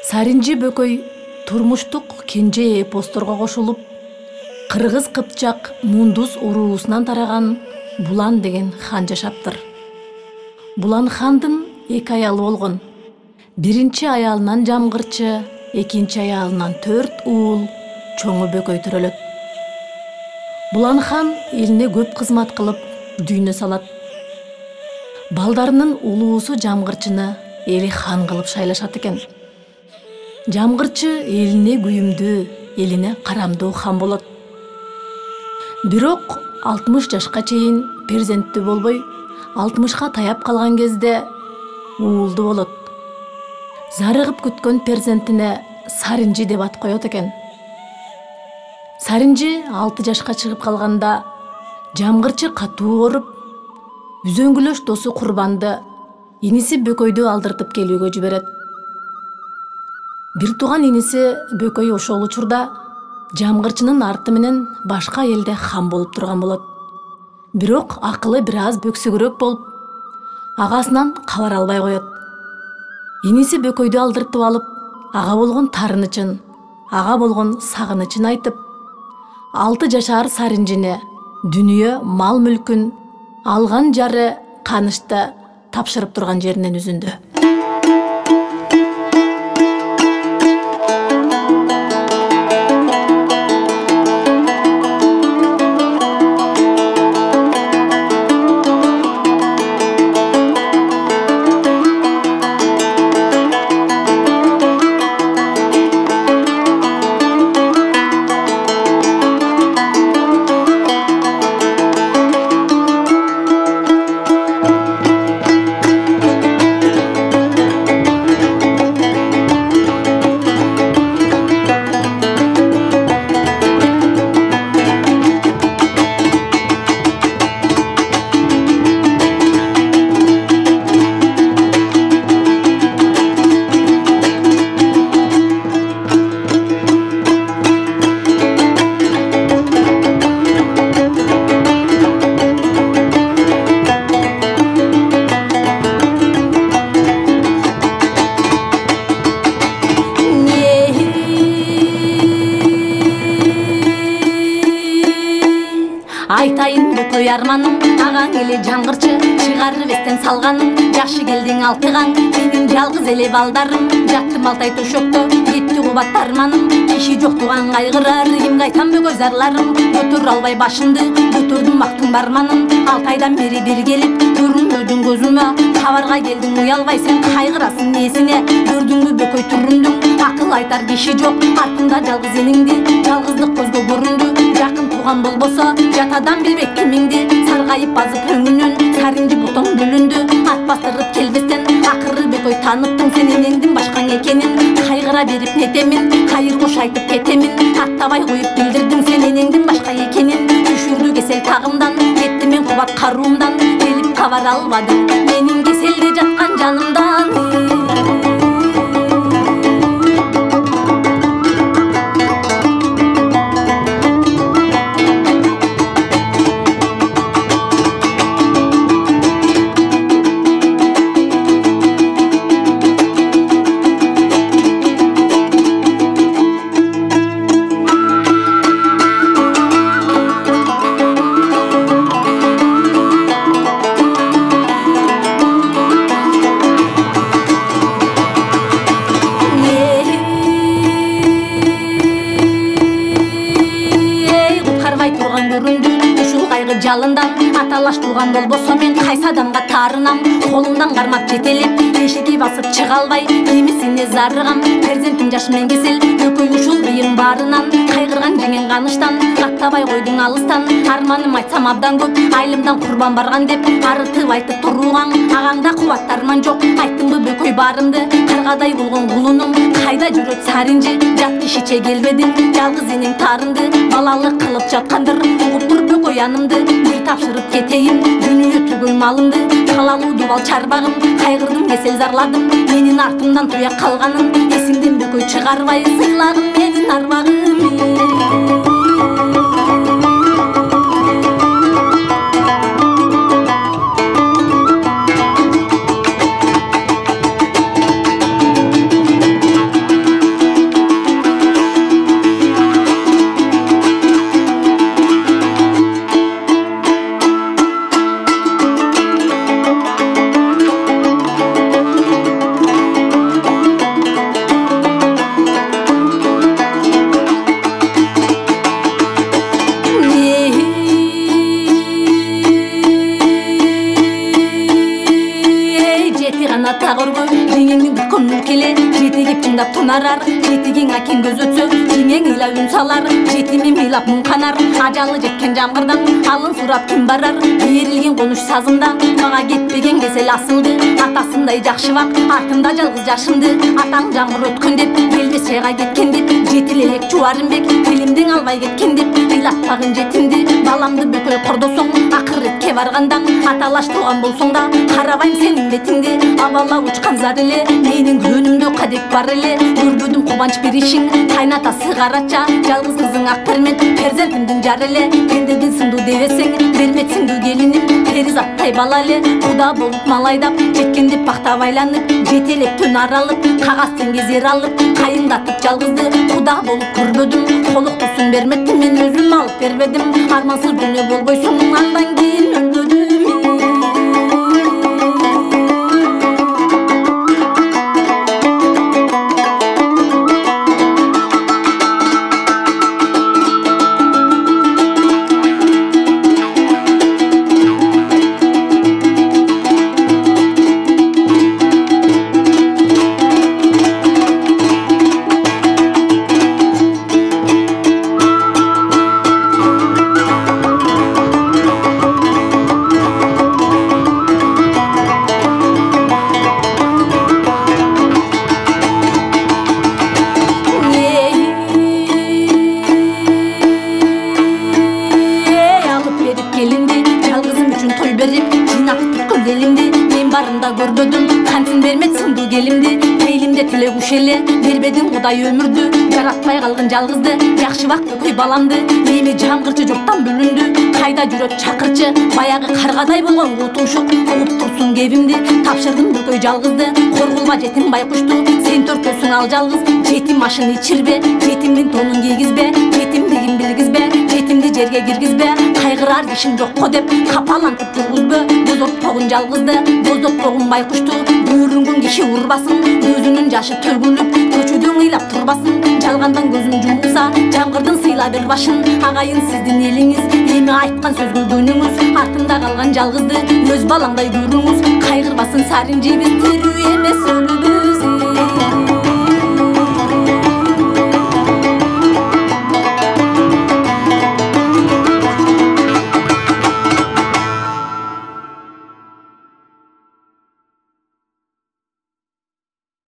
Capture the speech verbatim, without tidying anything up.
Саринжи Бөкөй турмуштук кенже эпосторго кошулуп, Кыргыз Кыпчак Мундус уруусунан тараган Булан деген хан жашаптыр. Булан хандын эки аялы болгон. Биринчи аялынан Жамгырчы, экинчи аялынан төрт уул чоңу Бөкөй төрөлөт. Булан хан элине көп кызмат кылып, дүйнө салат. Балдарынын улуусу Жамгырчыны эли хан кылып шайлашат экен. Жамгырчы элине күйүмдүү, элине карамдуу хан болот. Бирок алтымыш жашка чейин перзенттүү болбой, алтымышка таяп калган кезде уулду болот. Зарыгып күткөн перзентине Саринжи деп ат коёт экен. Саринжи алты жашка чыгып калганда Жамгырчы катуу ооруп, үзөңгүлөш досу Курбанды иниси Бөкөйдү алдыртып келүүгө жиберет. Бир тууган иниси Бөкөй ошол учурда Жамгырчынын арты менен башка элде хан болуп турган болот. Бирок акылы бир аз бөксөгүрөөк болуп, агасынан кабар албай коёт. Иниси Бөкөйдү алдыртып алып, ага болгон тарынычын, ага болгон сагынычын айтып, алты жашар Саринжине дүнүйө мал мүлкүн алган жары Канышты тапшырып турган жеринен үзүндү. Айтайын Бөкөй арманым, агаң эле Жамгырчы, чыгарып эстен салганым, жакшы келдиң алтыгаң, менин жалгыз эле балдарым, жаттым Алтай төшөктө, кетти кубат арманым, киши жок туган кайгырар, кимге айтам Бөкөй зарларым, көтөрө албай башымды, көтөрдүм мактың барманын, Алтайдан бери бир келип, көрүнбөдүң көзүмө, кабарга келдиң уялбай сен кайгырасың несине, көрдүңбү Бөкөй түрүндүң, акыл айтар киши жок, артында жалгыз энеңди, жалгыздык көзгө көрүндү, жакын туган болбосо, жатадан билбек кимиңди, саргайып базып өңүнөн, Саринжи бутоң бүлүндү, ат бастырып келбестен, акыры Бөкөй таныптың сен энеңдин башкаң экенин, кайгыра берип нетемин, кайыр кош айтып кетемин, аттабай коюп билдирдиң сен энеңдин башка экенин, түшүрдү кесел тагымдан, кетти мен кубат каруумдан, келип кабар албадым, менин кеселде жаткан жанымдан. Жалындан аталаш туган болбосо мен кайсы адамга таарынам, колумдан кармап жетелеп, эшикти басып чыга албай, кимисине зарыгам, перзентим жаш мен кесел, Бөкөй ушул кыйын баарынан, кайгырган жеңен Каныштан, аттабай койдуң алыстан, арманым айтсам абдан көп, айылымдан Курбан барган деп, арытып айтып туруган, агаңда кубат арман жок, айттыңбы Бөкөй баарымды, каргадай болгон кулунум, кайда жүрөт Саринжи, жат кишиче келбедиң, жалгыз энең таарынды, балалык кылып жаткандыр, угуп тур Бөкөй анымды, бир тапшырып кетейин, дүнүйө түгөл малымды, калалуу бал чарбагым, кайгырдым кесел зарладым, менин артымдан туя калганын, эсиңден Бөкөй чыгарбай, сыйлагым менин арбагым. гана тагыргы жеңеңдин бүткөн мүлкеле жетегип чыңдап тонарар жетегиң акен көз өтсө жеңең ыйлап үн салар жетими мыйлап муң канар ажалы жеткен жамгырдан алын сурап ким барар берилген конуш сазында мага кетпеген кесел асылды атасындай жакшы бак артында жалгыз жашымды атаң жамгыр өткөн деп элбес жайга кеткен деп жетил элек жубарымбек тилимдин албай кеткен деп ыйлатпагын жетимди баламды бөкөй кордосоң акыретке баргандан аталаш туган болсоң да карабайм сенин бетиңди абалап учкан зар эле менин көнүмдө кадек бар эле көрбөдүм кубанч бир ишиң кайнатасы карача жалгыз кызың ак пермет перзентимдин жары эле пендедин сындуу дебесең берметсиңдүү келиним перизаттай бала эле куда болуп мал айдап жеткендеп пактап айланып жетелеп түн аралып кагазтен кезер алып кайыңдатып жалгызды куда болуп көрбөдүм колуктусуң берметтим мен өзүм алып бербедим армансыз дүйнө болбойсуң андан кийин өлбөдүм көрбөдүм кантин бермет сындуу келимди пейилимде тилек уш эле бербедиң кудай өмүрдү жаратпай калган жалгызды жакшы бак көй баламды эми жамгырчы журттан бүлүндү кайда жүрөт чакырчы баягы каргадай болгон кутушук угуп турсуң кебимди тапшырдым көй жалгызды коргулма жетим байкушту сен төртөсүң ал жалгыз жетим ашын ичирбе жетимдин тонун кийгизбе жетимдигин билгизбе жетимди жерге киргизбе кайгырар кишиң жокко деп капалантып жүргүзбө боздотпогун жалгызды боздотпогун байкушту көрүнгөн киши урбасын көзүнүн жашы төгүлүп көчөдө ыйлап турбасын жалгандан көзүм жумулса жамгырдын сыйла бер башын агайын сиздин элиңиз эми айткан сөзгө көнүңүз артында калган жалгызды өз балаңдай көрүңүз кайгырбасын сарынжебиз тирүү эмес